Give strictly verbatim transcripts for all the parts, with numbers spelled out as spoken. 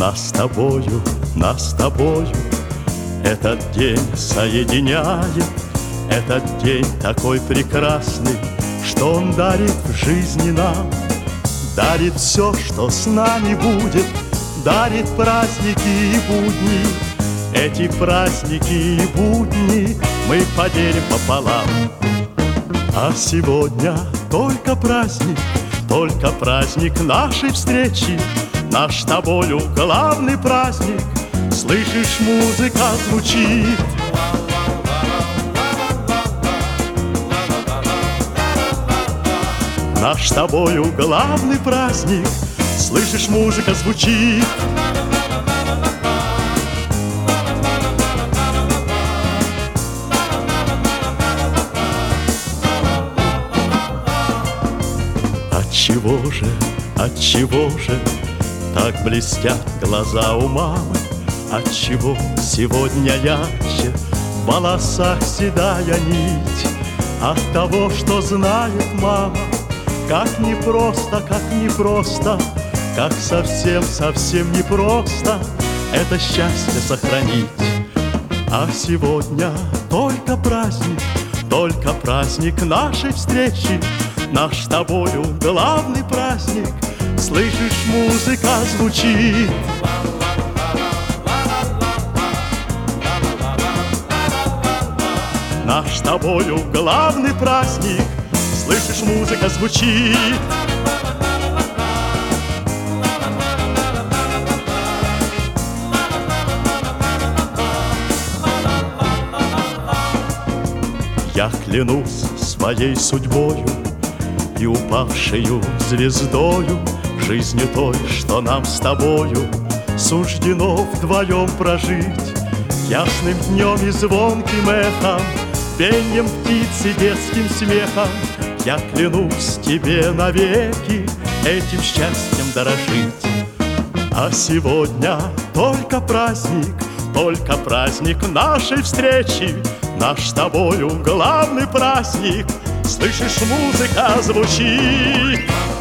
Нас с тобою, нас с тобою этот день соединяет. Этот день такой прекрасный, что он дарит в жизни нам. Дарит все, что с нами будет, дарит праздники и будни. Эти праздники и будни мы поделим пополам. А сегодня только праздник, только праздник нашей встречи. Наш с тобою главный праздник. Слышишь, музыка звучит. Наш с тобою главный праздник. Слышишь, музыка звучит. Отчего же, отчего же так блестят глаза у мамы? Отчего сегодня ярче в волосах седая нить? От того, что знает мама, как непросто, как непросто, как совсем-совсем непросто это счастье сохранить. А сегодня только праздник, только праздник нашей встречи. Наш с тобою главный праздник. Слышишь, музыка звучит. Наш с тобою главный праздник. Слышишь, музыка звучит. Я клянусь своей судьбою и упавшею звездою, жизнью той, что нам с тобою суждено вдвоем прожить. Ясным днем и звонким эхом, пеньем птиц и детским смехом я клянусь тебе навеки этим счастьем дорожить. А сегодня только праздник, только праздник нашей встречи. Наш с тобою главный праздник. Слышишь, музыка звучит.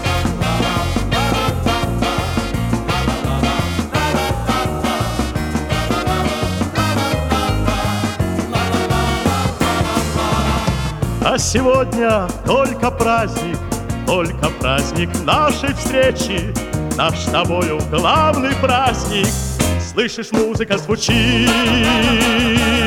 А сегодня только праздник, только праздник нашей встречи. Наш с тобою главный праздник. Слышишь, музыка звучит.